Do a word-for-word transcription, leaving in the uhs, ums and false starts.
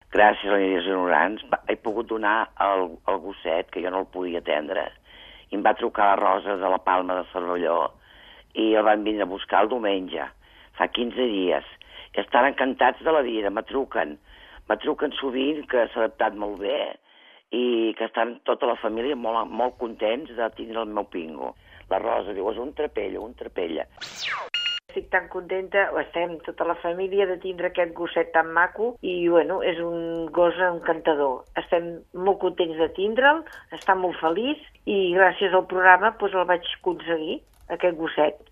gràcies a les idees ignorants, he pogut donar el, el gosset, que jo no el podia atendre, i em va trucar la Rosa de la Palma de Cervelló, i el van vindre a buscar el diumenge, fa quinze dies. Estan encantats de la vida, me truquen, me truquen sovint, que s'ha adaptat molt bé, i que estan tota la família molt, molt contents de tindre el meu pingo. La Rosa diu, és un trapella, un trapella. Estic tan contenta, estem tota la família de tindre aquest gosset tan maco i, bueno, és un gos encantador. Estem molt contents de tindre'l, està molt feliç i gràcies al programa doncs, el vaig aconseguir, aquest gosset.